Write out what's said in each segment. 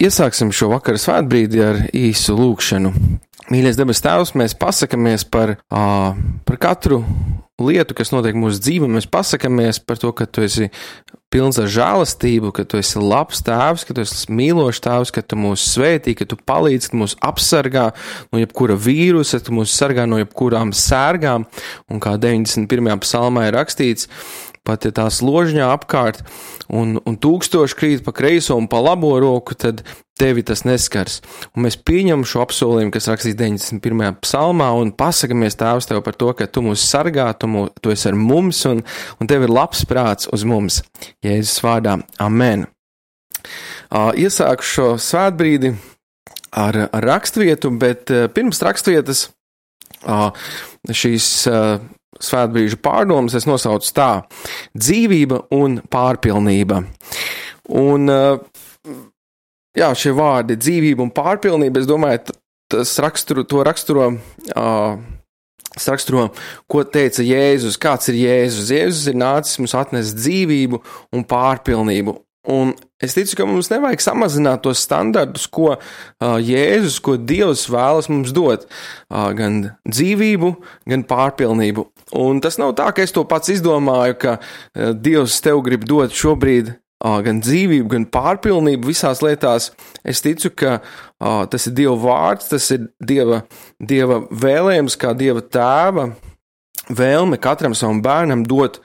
Iesāksim šo vakaru svētbrīdi ar īsu lūkšanu. Mīļais debes Tēvs, mēs pasakamies par katru lietu, kas notiek mūsu dzīvē. Mēs pasakamies par to, ka Tu esi pilns ar žēlastību, ka Tu esi labs Tēvs, ka Tu esi mīlošs Tēvs, ka Tu mūs svētī, ka Tu palīdz, ka Tu mūs apsargā no jebkura vīrusa, ka Tu mūs sargā no jebkurām sērgām. Un kā 91. psalmā ir rakstīts, pat ja tās ložņā apkārt un tūkstoši krīt pa kreiso un pa labo roku, tad tevi tas neskars. Un mēs pieņemam šo apsolījumu, kas rakstīts 91. psalmā, un pasakamies Tēvs Tev par to, ka Tu mūs sargā, Tu esi ar mums, un Tev ir labs prāts uz mums. Jēzus vārdā. Amen. Iesāku šo svētbrīdi ar rakstvietu, bet pirms rakstvietas šīs svētbrīžu pārdomas es nosaucu tā: dzīvība un pārpilnība. Un, šie vārdi dzīvība un pārpilnība, es domāju, tas raksturo, ko teica Jēzus, kāds ir Jēzus. Jēzus ir nācis mums atnest dzīvību un pārpilnību. Un es ticu, ka mums nevajag samazināt tos standartus, ko Jēzus, ko Dievs vēlas mums dot, gan dzīvību, gan pārpilnību. Un tas nav tā, ka es to pats izdomāju, ka Dievs tev grib dot šobrīd gan dzīvību, gan pārpilnību visās lietās. Es ticu, ka tas ir Dieva vārds, tas ir Dieva vēlējums, kā Dieva tēva vēlme katram savam bērnam dot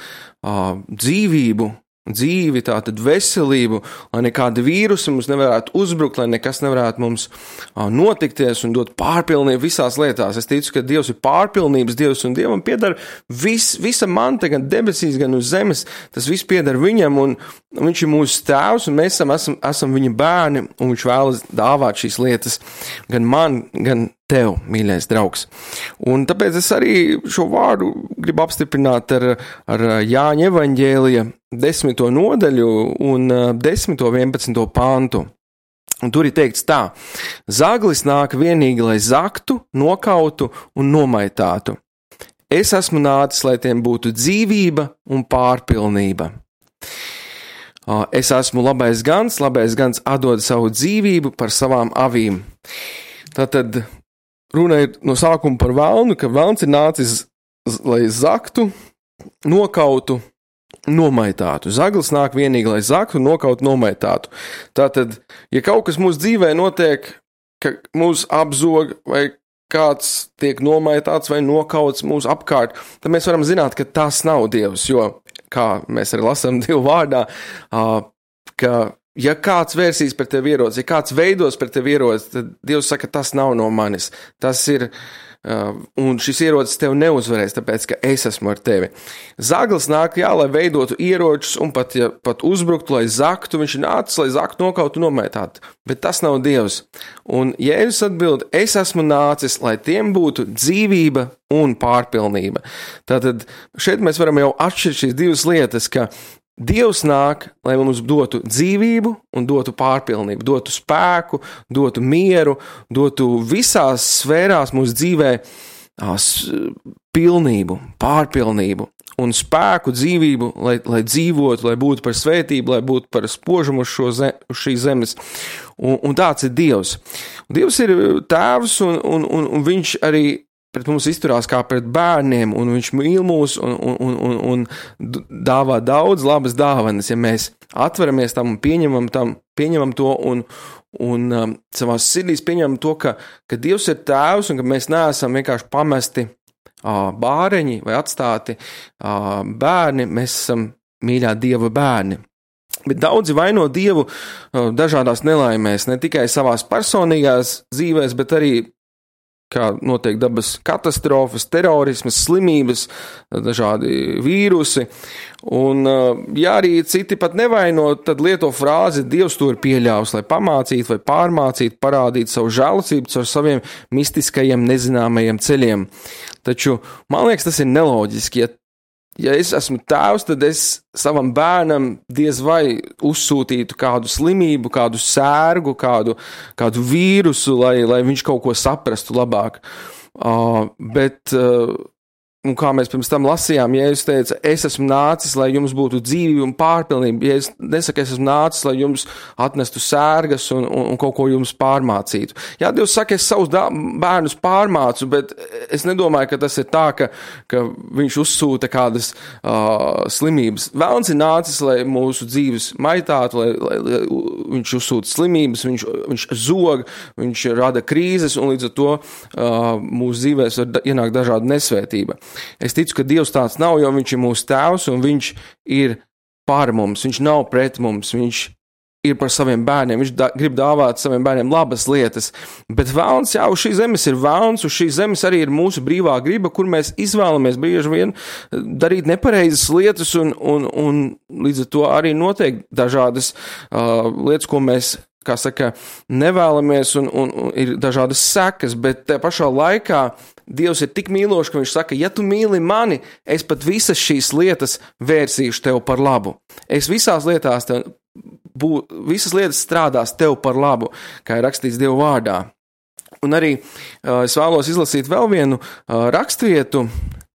dzīvi, tātad veselību, lai nekādi vīrusi mums nevarētu uzbrukt, lai nekas nevarētu mums notikties un dot pārpilnību visās lietās. Es ticu, ka Dievs ir pārpilnības Dievs un Dievam piedar visa manta, gan debesīs, gan uz zemes. Tas viss piedar Viņam, un Viņš ir mūsu tēvs, un mēs esam Viņa bērni, un Viņš vēlas dāvāt šīs lietas gan man, gan tev, mīļais draugs. Un tāpēc es arī šo vārdu gribu apstiprināt ar Jāņa evaņģēlija 10. nodaļu un 10. 11. pantu. Un tur ir teikts tā: zaglis nāk vienīgi, lai zaktu, nokautu un nomaitātu. Es esmu nācis, lai tiem būtu dzīvība un pārpilnība. Es esmu labais gans atdod savu dzīvību par savām avīm. Tātad runa ir no sākuma par velnu, ka velns ir nācis, lai zaktu, nokautu, nomaitātu. Zaglis nāk vienīgi, lai zaktu, nokautu, nomaitātu. Tātad, ja kaut kas mūsu dzīvē notiek, ka mūs apzog vai kāds tiek nomaitāts vai nokauts mūsu apkārt, tad mēs varam zināt, ka tas nav Dievs, jo, kā mēs arī lasām Dieva vārdā, ka ja kāds vērsīs pret tevi ieroci, ja kāds veidos pret tevi ieroci, tad Dievs saka, tas nav no manis. Tas ir, un šis ierocis tev neuzvarēs, tāpēc, ka es esmu ar tevi. Zaglis nāk, lai veidotu ieročus, un pat uzbruktu, lai zaktu, viņš ir nācis, lai zaktu, nokautu, nomaitātu. Bet tas nav Dievs. Un Jēzus atbild, es esmu nācis, lai tiem būtu dzīvība un pārpilnība. Tātad šeit mēs varam jau atšķirt šīs divas lietas, ka Dievs nāk, lai mums dotu dzīvību un dotu pārpilnību, dotu spēku, dotu mieru, dotu visās sfērās mūsu dzīvē pilnību, pārpilnību un spēku, dzīvību, lai dzīvotu, lai būtu par svētību, lai būtu par spožumu uz šīs zemes. Un tāds ir Dievs. Dievs ir tēvs un viņš arī pret mums izturās kā pret bērniem, un viņš mīl mūs un dāvā daudz labas dāvanas, ja mēs atveramies tam un pieņemam to un savās sirdīs pieņemam to, ka Dievs ir tēvs un ka mēs neesam vienkārši pamesti bāreņi vai atstāti bērni, mēs esam mīļā Dieva bērni. Bet daudzi vaino Dievu dažādās nelaimēs, ne tikai savās personīgās dzīvēs, bet arī kā notiek dabas katastrofas, terorismas, slimības, dažādi vīrusi. Un, ja arī citi pat nevaino, tad lieto frāzi Dievs to ir pieļāvis, lai pamācītu vai pārmācītu, parādītu savu žēlacību caur saviem mistiskajiem, nezināmajiem ceļiem. Taču, man liekas, tas ir neloģiski. Ja es esmu tēvs, tad es savam bērnam diez vai uzsūtītu kādu slimību, kādu sērgu, kādu vīrusu, lai viņš kaut ko saprastu labāk. Bet Un kā mēs pirms tam lasījām, Jēzus teica, es esmu nācis, lai jums būtu dzīvība un pārpilnība. Jēzus nesaka, es esmu nācis, lai jums atnestu sērgas un kaut ko jums pārmācītu. Jā, Dievs saka, es savus bērnus pārmācu, bet es nedomāju, ka tas ir tā, ka viņš uzsūta kādas slimības. Velns ir nācis, lai mūsu dzīves maitātu, lai viņš uzsūta slimības, viņš zog, viņš rada krīzes, un līdz ar to mūsu dzīvēs var ienākt dažāda nesvētība. Es ticu, ka Dievs tāds nav, jo viņš ir mūsu tēvs un viņš ir pār mums, viņš nav pret mums, viņš ir par saviem bērniem, viņš grib dāvāt saviem bērniem labas lietas, bet velns, jā, uz šīs zemes ir velns, uz šīs zemes arī ir mūsu brīvā griba, kur mēs izvēlamies bieži vien darīt nepareizas lietas un līdz ar to arī notiek dažādas lietas, ko mēs, kā saka, nevēlamies un ir dažādas sekas, bet te pašā laikā Dievs ir tik mīlošs, ka viņš saka, ja tu mīli mani, es pat visas šīs lietas vērsīšu tev par labu. Es visās lietas strādās tev par labu, kā ir rakstīts Dieva vārdā. Un arī es vēlos izlasīt vēl vienu rakstvietu.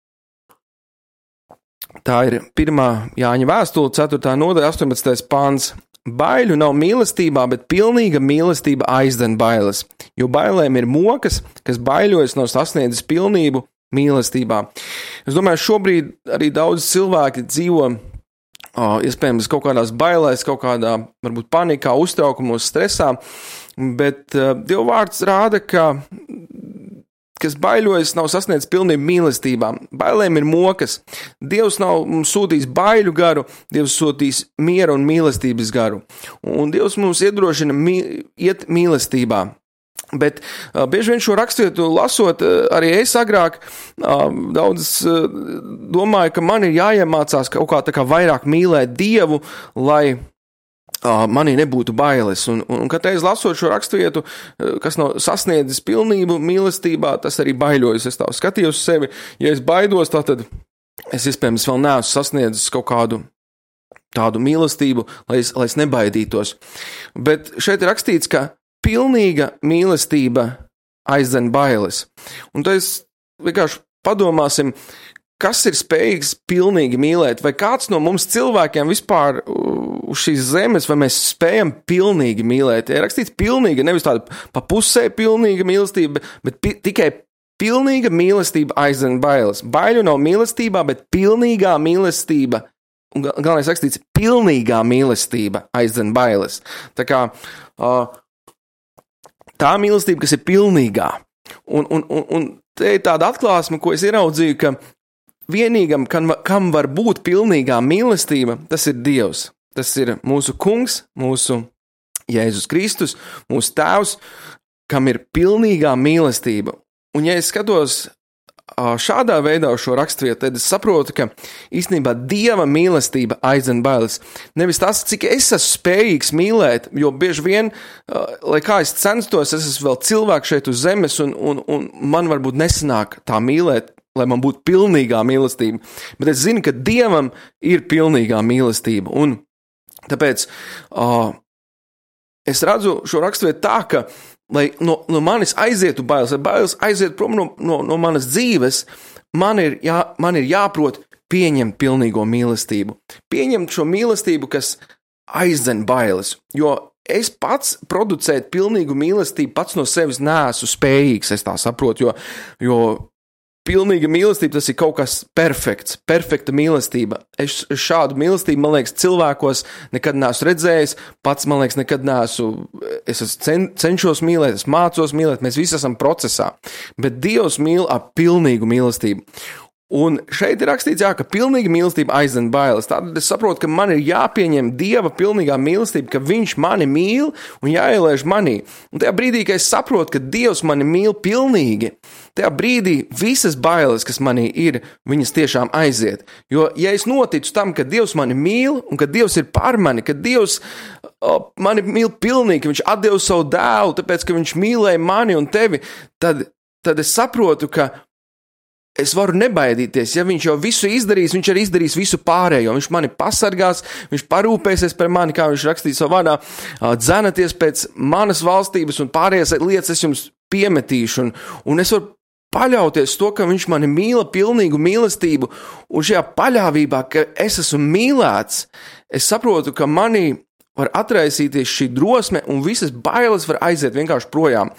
Tā ir 1. Jāņa vēstule, 4. nodaļa, 18. pants. Baiļu nav mīlestībā, bet pilnīga mīlestība aizdzen bailes, jo bailēm ir mokas, kas baiļojas nav sasniedzis pilnību mīlestībā. Es domāju, šobrīd arī daudz cilvēki dzīvo iespējams kaut kādās bailēs, kaut kādā varbūt panikā, uztraukumos, stresā, bet Dieva vārds rāda, ka kas baiļojas, nav sasniedzis pilnību mīlestībā. Bailēm ir mokas. Dievs nav mums sūtījis baiļu garu, Dievs sūtīs miera un mīlestības garu. Un Dievs mums iedrošina iet mīlestībā. Bet bieži vien šo rakstvietu lasot, arī es agrāk daudz domāju, ka man ir jāiemācās kaut kā tā kā vairāk mīlēt Dievu, lai manī nebūtu bailes, un katreiz lasot šo rakstvietu, kas nav sasniedzis pilnību mīlestībā, tas arī baiļojas. Es tā skatījos uz sevi, ja es baidos, tad es iespējams vēl neesmu sasniedzis kaut kādu tādu mīlestību, lai es nebaidītos. Bet šeit ir rakstīts, ka pilnīga mīlestība aizdzen bailes. Un tad es vienkārši padomāsim, kas ir spējīgs pilnīgi mīlēt, vai kāds no mums cilvēkiem vispār uz šīs zemes, vai mēs spējam pilnīgi mīlēt. Ir rakstīts pilnīga, nevis tāda pa pusē pilnīga mīlestība, bet tikai pilnīga mīlestība aizdzen bailes. Baiļu nav mīlestībā, bet pilnīgā mīlestība, un galvenais rakstīts, pilnīgā mīlestība aizdzen bailes. Tā kā tā mīlestība, kas ir pilnīgā. Un te ir tāda atklāsme, ko es ieraudzīju, ka vienīgam, kam var būt pilnīgā mīlestība, tas ir Dievs. Tas ir mūsu kungs, mūsu Jēzus Kristus, mūsu tēvs, kam ir pilnīgā mīlestība. Un ja es skatos šādā veidā šo rakstvietu, tad es saprotu, ka īstenībā Dieva mīlestība aizdzen bailes. Nevis tas, cik es esmu spējīgs mīlēt, jo bieži vien, lai kā es censtos, es esmu vēl cilvēks šeit uz zemes, un man varbūt nesanāk tā mīlēt, lai man būtu pilnīgā mīlestība. Bet es zinu, ka Dievam ir pilnīgā mīlestība. Un tāpēc es redzu šo rakstvietu tā, ka lai no manis aizietu bailes, lai bailes aiziet prom no manas dzīves, man ir jāprot pieņemt pilnīgo mīlestību. Pieņemt šo mīlestību, kas aizdzen bailes, jo es pats producēt pilnīgu mīlestību pats no sevis neesmu spējīgs, es tā saprotu, jo pilnīga mīlestība, tas ir kaut kas perfekta mīlestība. Es šādu mīlestību, man liekas, cilvēkos nekad neesmu redzējis, pats, man liekas, nekad neesmu, es cenšos mīlēt, es mācos mīlēt, mēs visi esam procesā, bet Dievs mīl ar pilnīgu mīlestību. Un šeit ir rakstīts, ka pilnīga mīlestība aizdzen bailes. Tātad es saprotu, ka man ir jāpieņem Dieva pilnīgā mīlestība, ka Viņš mani mīl un jāieliež manī. Un tajā brīdī, kad es saprotu, ka Dievs mani mīl pilnīgi, tajā brīdī visas bailes, kas manī ir, viņas tiešām aiziet. Jo, ja es noticu tam, ka Dievs mani mīl un ka Dievs ir par mani, ka Dievs mani mīl pilnīgi, ka Viņš atdeva savu dēlu, tāpēc, ka Viņš mīlēja mani un tevi, tad es saprotu, ka es varu nebaidīties, ja Viņš jau visu izdarīs, Viņš arī izdarīs visu pārējo. Viņš mani pasargās, Viņš parūpēsies par mani, kā Viņš rakstīja savā vārdā, dzenaties pēc manas valstības un pārējās lietas es jums piemetīšu. Un es varu paļauties to, ka viņš mani mīla pilnīgu mīlestību, un šajā paļāvībā, ka es esmu mīlēts, es saprotu, ka manī var atraisīties šī drosme, un visas bailes var aiziet vienkārši projām.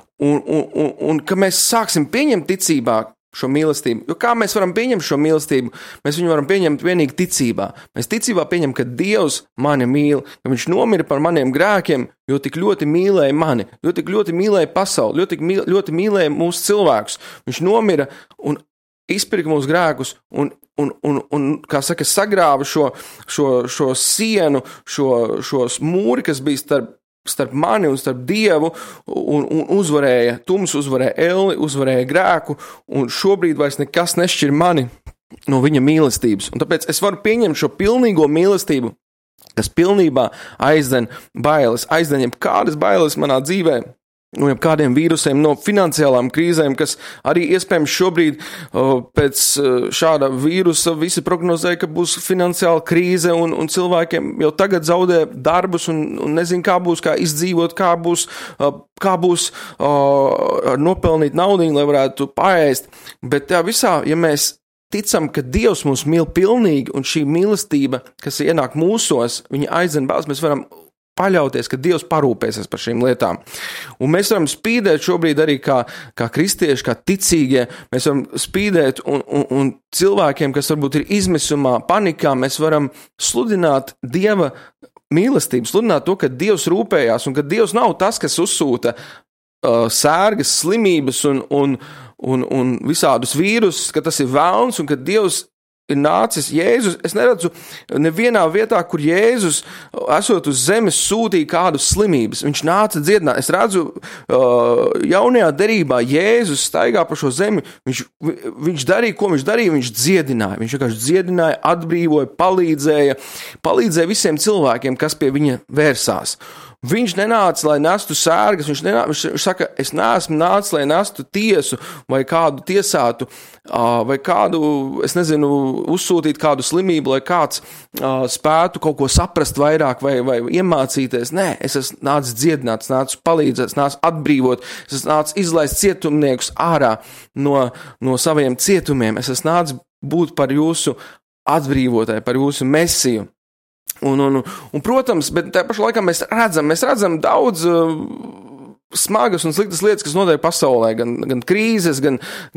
Un ka mēs sāksim pieņemt ticībā šo mīlestību. Jo kā mēs varam pieņemt šo mīlestību? Mēs viņu varam pieņemt vienīgi ticībā. Mēs ticībā pieņem, ka Dievs mani mīl, ka viņš nomira par maniem grēkiem, jo tik ļoti mīlēja mani, jo tik ļoti mīlēja pasauli, jo tik ļoti mīlēja mūsu cilvēkus. Viņš nomira un izpirka mūsu grēkus un kā saka, sagrāva šo sienu, šos mūri, kas bija starp mani un starp Dievu, un uzvarēja tums, uzvarēja elli, uzvarēja grēku, un šobrīd vairs nekas nešķir mani no viņa mīlestības. Un tāpēc es varu pieņemt šo pilnīgo mīlestību, kas pilnībā aizden bailes, aizden jebkādas bailes manā dzīvē, no jebkādiem vīrusiem, no finansiālām krīzēm, kas arī iespējams šobrīd pēc šāda vīrusa visi prognozēja, ka būs finansiāla krīze un cilvēkiem jau tagad zaudē darbus un nezin, kā būs, kā izdzīvot, kā būs nopelnīt naudiņu, lai varētu paēst. Bet tā visā, ja mēs ticam, ka Dievs mūs mīl pilnīgi un šī mīlestība, kas ienāk mūsos, viņa aizden bailes, mēs varam paļauties, ka Dievs parūpēsies par šīm lietām. Un mēs varam spīdēt šobrīd arī kā kristieši, kā ticīgie, mēs varam spīdēt un cilvēkiem, kas varbūt ir izmisumā, panikā, mēs varam sludināt Dieva mīlestību, sludināt to, ka Dievs rūpējās un ka Dievs nav tas, kas uzsūta sērgas, slimības un visādus vīrusus, ka tas ir velns un ka Dievs ir nācis Jēzus. Es neredzu nevienā vietā, kur Jēzus, esot uz zemes, sūtīja kādu slimības. Viņš nāca dziedināt. Es redzu, jaunajā derībā Jēzus staigā pa šo zemi. Viņš darīja, ko viņš darīja? Viņš dziedināja. Viņš vienkārši dziedināja, atbrīvoja, palīdzēja visiem cilvēkiem, kas pie viņa vērsās. Viņš nenāca, lai nestu sērgas, viņš saka, es neesmu nācis, lai nestu tiesu vai kādu tiesātu, vai kādu, es nezinu, uzsūtīt kādu slimību, lai kāds spētu kaut ko saprast vairāk vai iemācīties. Nē, es esmu nācis dziedināt, es nācis palīdzēt, es nācis atbrīvot, es esmu nācis izlaist cietumniekus ārā no saviem cietumiem, es esmu nācis būt par jūsu atbrīvotāju, par jūsu mesiju. Un, protams, bet tā pašā laikā mēs redzam daudz smagas un sliktas lietas, kas notiek pasaulē, gan krīzes, gan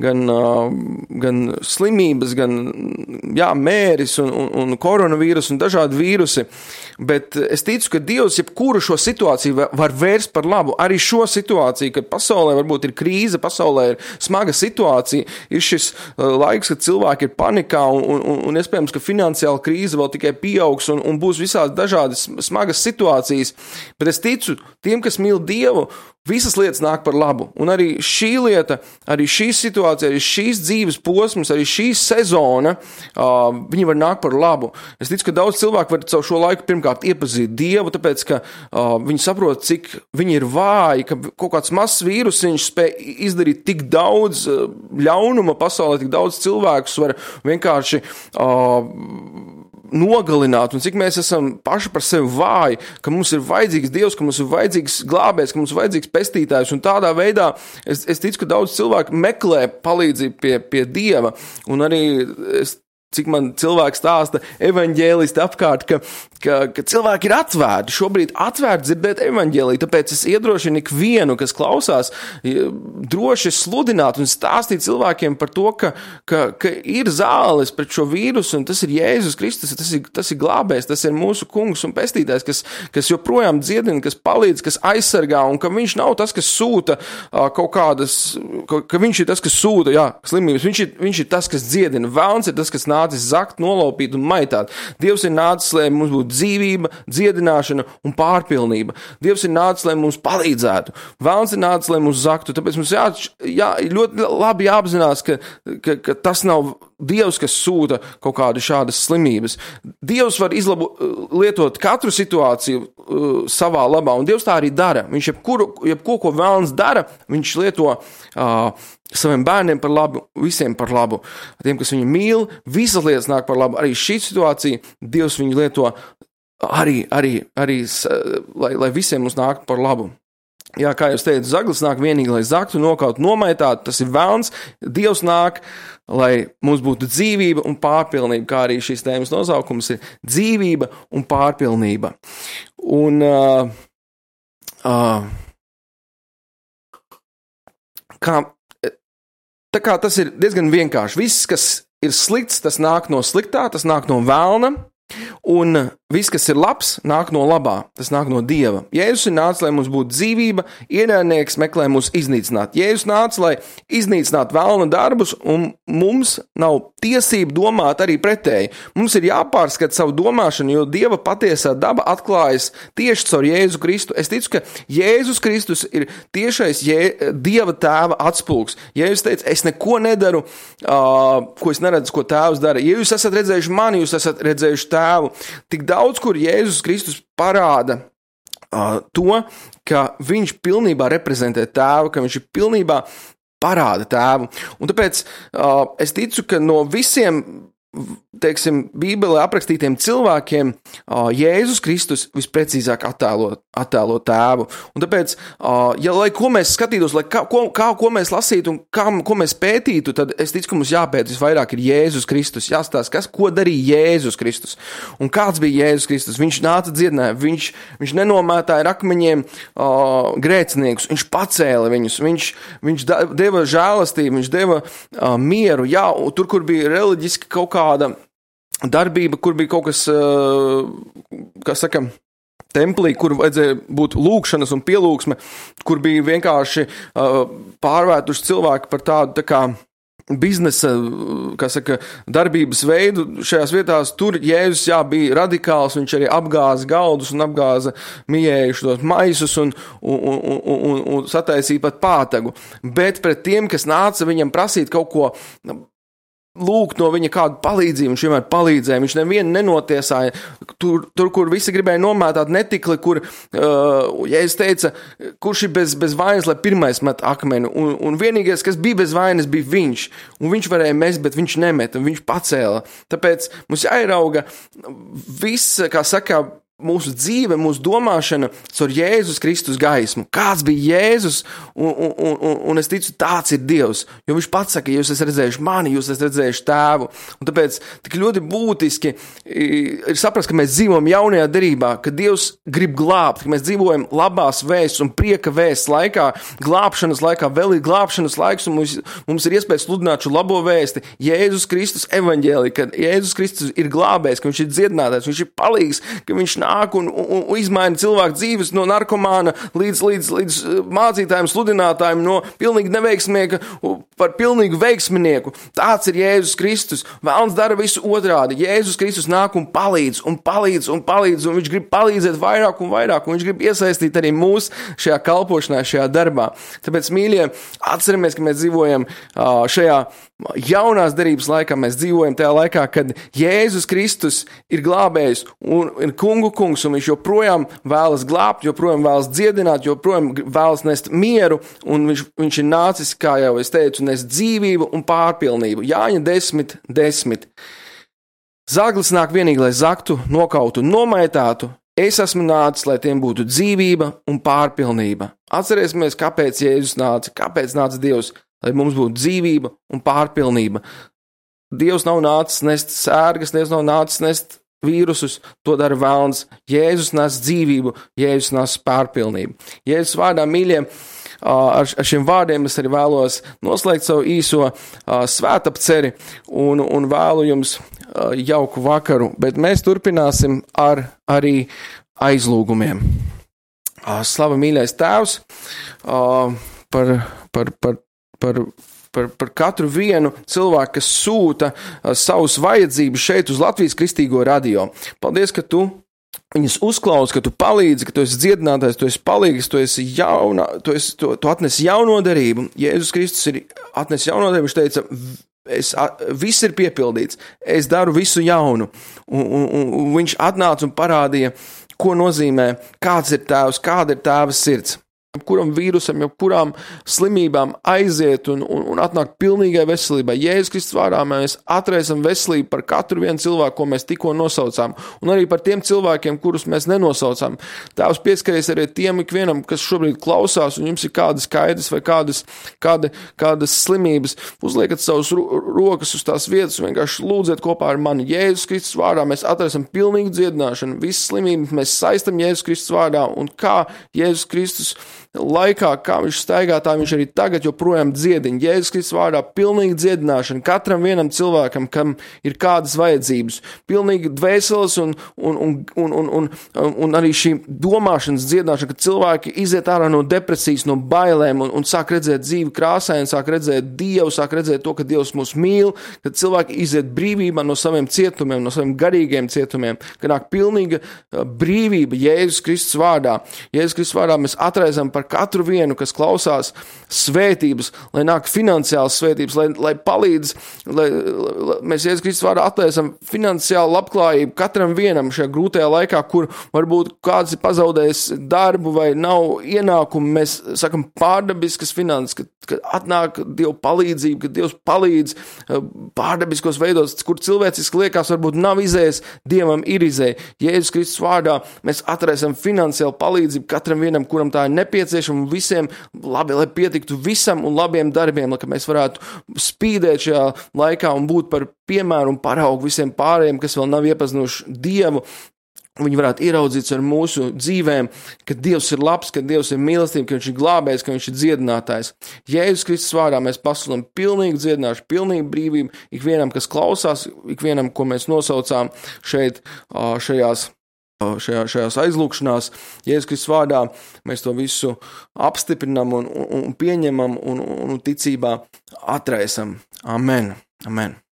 slimības, gan mēris un koronavīrus un dažādi vīrusi. Bet es ticu, ka Dievs jebkuru šo situāciju var vērst par labu. Arī šo situāciju, kad pasaulē varbūt ir krīze, pasaulē ir smaga situācija, ir šis laiks, kad cilvēki ir panikā un iespējams, ka finansiāla krīze vēl tikai pieaugs un būs visādi dažādas smagas situācijas. Bet es ticu tiem, kas mīl Dievu, visas lietas nāk par labu. Un arī šī lieta, arī šī situācija, arī šīs dzīves posms, arī šī sezona, viņi var nākt par labu. Es ticu, ka daudz cilvēku var caur šo laiku pirmkārt iepazīt Dievu, tāpēc, ka viņi saprot, cik viņi ir vāji, ka kaut kāds mazs vīrusiņš spēj izdarīt tik daudz ļaunuma pasaulē, tik daudz cilvēkus var vienkārši nogalināt, un cik mēs esam paši par sevi vāji, ka mums ir vajadzīgs Dievs, ka mums ir vajadzīgs glābējs, ka mums ir vajadzīgs pestītājs, un tādā veidā es ticu, ka daudz cilvēku meklē palīdzību pie Dieva, un arī cik man cilvēki stāsta evaņģēlisti apkārt, ka cilvēki ir atvērti, šobrīd atvērti dzirdēt evaņģēliju, tāpēc es iedrošinu ikvienu, kas klausās, droši sludināt un stāstīt cilvēkiem par to, ka ir zāles pret šo vīrusu, un tas ir Jēzus Kristus, tas ir glābējs, tas ir mūsu kungs un pestītājs, kas joprojām dziedina, kas palīdz, kas aizsargā, un ka viņš nav tas, kas sūta kaut kādas, ka viņš ir tas, kas sūta, slimības, viņš ir tas, kas dziedina, velns ir tas, kas nācis zakt, nolaupīt un maitāt. Dievs ir nācis, lai mums būtu dzīvība, dziedināšana un pārpilnība. Dievs ir nācis, lai mums palīdzētu. Velns ir nācis, lai mums zaktu. Tāpēc mums ļoti labi jāapzinās, ka tas nav Dievs, kas sūta kaut kādu šādas slimības. Dievs var lietot katru situāciju savā labā, un Dievs tā arī dara. Viņš jebko, ko velns dara, viņš lieto saviem bērniem par labu, visiem par labu. Tiem, kas viņu mīl, visas lietas nāk par labu. Arī šī situācija Dievs viņu lieto arī lai visiem mums nāk par labu. Jā, kā jūs teicat, zaglis nāk vienīgi, lai zaktu, nokautu, nomaitātu, tas ir velns. Dievs nāk, lai mums būtu dzīvība un pārpilnība, kā arī šīs tēmas nosaukums ir dzīvība un pārpilnība. Un tā kā tas ir diezgan vienkārši. Viss, kas ir slikts, tas nāk no sliktā, tas nāk no velna. Un viss, kas ir labs, nāk no labā, tas nāk no Dieva. Jēzus ir nācis, lai mums būtu dzīvība, ienaidnieks meklē mūs iznīcināt. Jēzus nāca, lai iznīcinātu velna darbus, un mums nav tiesība domāt arī pretēji. Mums ir jāpārskata savu domāšanu, jo Dieva patiesā daba atklājas tieši caur Jēzu Kristu. Es ticu, ka Jēzus Kristus ir tiešais Dieva tēva atspulgs. Jēzus teica, es neko nedaru, ko es neredzu, ko tēvs dara. Ja jūs esat redzējuši mani, jūs esat redzējuši tēvu. Tik daudz, kur Jēzus Kristus parāda to, ka viņš pilnībā reprezentē tēvu, ka viņš ir pilnībā parāda tēvu. Un tāpēc es ticu, ka no visiem, teiksim, Bībelē aprakstītiem cilvēkiem Jēzus Kristus visprecīzāk attēlo tēvu. Un tāpēc, lai ko mēs skatītos, lai ko mēs lasītu un ko mēs pētītu, tad es ticu, ka mums jāpēt visvairāk ir Jēzus Kristus. Jāstāsta, ko darīja Jēzus Kristus. Un kāds bija Jēzus Kristus? Viņš nāca dziedināja, viņš nenomētāja ar akmeņiem grēciniekus, viņš pacēla viņus, viņš deva žēlastību, viņš deva mieru. Jā, tur, kur bija reliģiski kaut kāda darbība, kur bija kaut kas, kā saka, templī, kur vajadzēja būt lūkšanas un pielūgsme, kur bija vienkārši pārvērtuši cilvēki par tādu, tā kā, biznesa, kā saka, darbības veidu šajās vietās. Tur Jēzus, bija radikāls, viņš arī apgāza galdus un apgāza mijējuši tos maisus un sataisīja pat pātagu. Bet pret tiem, kas nāca viņam prasīt kaut ko, lūgt no viņa kādu palīdzību, viņš vienmēr palīdzēja, viņš nevienu nenotiesāja, tur, kur visi gribēja nomētāt netikli, kur, ja es teica, kurš ir bez vainas, lai pirmais met akmeni, un vienīgais, kas bija bez vainas, bija viņš, un viņš varēja mest, bet viņš nemet, un viņš pacēla. Tāpēc mums jāierauga viss, kā saka, mūsu dzīve, mūsu domāšana caur Jēzus Kristus gaismu. Kāds bija Jēzus, un es ticu, tāds ir Dievs. Jo viņš pats saka, jūs esat redzējuši mani, jūs esat redzējuši tēvu. Un tāpēc tik ļoti būtiski ir saprast, ka mēs dzīvojam jaunajā derībā, ka Dievs grib glābt, ka mēs dzīvojam labās vēsts un prieka vēsts laikā, glābšanas laikā, vēl ir glābšanas laiks, un mums ir iespēja sludināt šo labo vēsti. Jēzus Kristus evaņģēlija, ka Jēzus Kristus ir glābējs, ka viņš ir dziedinātājs, viņš ir palīgs, ka viņš nāk un izmaina cilvēku dzīves no narkomāna līdz mācītājiem, sludinātājiem, no pilnīgi neveiksmieka par pilnīgu veiksminieku. Tāds ir Jēzus Kristus. Vēlns dara visu otrādi. Jēzus Kristus nāk un palīdz, un viņš grib palīdzēt vairāk un vairāk, un viņš grib iesaistīt arī mūs šajā kalpošanā, šajā darbā. Tāpēc, mīļie, atceramies, ka mēs dzīvojam šajā jaunās derības laikā, mēs dzīvojam tajā laikā, kad Jēzus Kristus ir glābējs un ir kungu kungs, un viņš joprojām vēlas glābt, joprojām vēlas dziedināt, joprojām vēlas nest mieru, un viņš ir nācis, kā jau es teicu, nest dzīvību un pārpilnību. Jāņa 10:10. Zaglis nāk vienīgi, lai zaktu, nokautu un nomaitātu. Es esmu nācis, lai tiem būtu dzīvība un pārpilnība. Atcerēsimies, kāpēc Jēzus nāca, kāpēc nāca Dievs, lai mums būtu dzīvība un pārpilnība. Dievs nav nācis nest sērgas, Dievs nav nācis nest vīrusus, to dara velns. Jēzus nes dzīvību, Jēzus nes pārpilnību. Jēzus vārdā, mīļie, ar šiem vārdiem es arī vēlos noslēgt savu īso svētapceri un vēlu jums jauku vakaru, bet mēs turpināsim ar arī aizlūgumiem. Slava mīļais Tēvs par katru vienu cilvēku, kas sūta savus vajadzības šeit uz Latvijas Kristīgo radio. Paldies, ka tu viņus uzklausi, ka tu palīdzi, ka tu esi dziedinātājs, tu esi palīgs, tu atnesi jauno derību. Jēzus Kristus ir atnesi jauno derību, viņš teica, viss ir piepildīts, es daru visu jaunu. Un viņš atnāca un parādīja, ko nozīmē, kāds ir tēvs, kāda ir tēva sirds. jebkuram vīrusam, jebkurām slimībām aiziet un atnāk pilnīgai veselībai. Jēzus Kristus vārdā mēs atraisam veselību par katru vienu cilvēku, ko mēs tikko nosaucām, un arī par tiem cilvēkiem, kurus mēs nenosaucām. Tēvs, pieskaries arī tiem ikvienam, kas šobrīd klausās, un jums ir kādas skaidrs vai kādas slimības. Uzliekat savus rokas uz tās vietas un vienkārši lūdziet kopā ar mani. Jēzus Kristus vārdā mēs atraisam pilnīgu dziedināšanu. Visas slimības mēs saistam Jēzus Kristus vārdā, un kā Jēzus Kristus laikā, kā viņš staigā, tā viņš arī tagad joprojām dziediņ. Jēzus Kristus vārdā pilnīga dziedināšana katram vienam cilvēkam, kam ir kādas vajadzības. Pilnīgi dvēseles un arī šī domāšanas dziedināšana, ka cilvēki iziet ārā no depresijas, no bailēm un sāk redzēt dzīvi krāsaini, sāk redzēt Dievu, sāk redzēt to, ka Dievs mūs mīl, ka cilvēki iziet brīvībā no saviem cietumiem, no saviem garīgiem cietumiem, ka nāk pilnīga brīvība Jēzus Kristus vārdā. Jēzus Kristus vārdā mēs atraizam par katru vienu, kas klausās svētības, lai nāk finansiāls svētības, lai palīdz, lai mēs Jēzus Kristus vārdā atraizam finansiālu labklājību katram vienam šajā grūtajā laikā, kur varbūt kāds ir pazaudējis darbu vai nav ienākumu. Mēs sakam pārdabiskas finanses, ka atnāk Dieva palīdzība, ka Dievs palīdz pārdabiskos veidos, kur cilvēciski liekas varbūt nav izējas, Dievam ir izēja. Jēzus Kristus vārdā mēs atraisam finansiālu palīdzību katram vienam, kuram tā ir nepieciešama, visiem labi, lai pietiktu visam un labiem darbiem, lai mēs varētu spīdēt šajā laikā un būt par piemēru un paraugu visiem pārējiem, kas vēl nav iepazinuši Dievu. Viņi varētu ieraudzīt ar mūsu dzīvēm, ka Dievs ir labs, ka Dievs ir mīlestība, ka viņš ir glābējs, ka viņš ir dziedinātājs. Jēzus Kristus vārdā mēs pasludinām pilnīgu dziedināšanu, pilnīgu brīvību ikvienam, kas klausās, ikvienam, ko mēs nosaucām šeit, šajās aizlūkšanās. Jēzus Kristus vārdā mēs to visu apstiprinam un pieņemam un ticībā atraisam. Amen. Amen.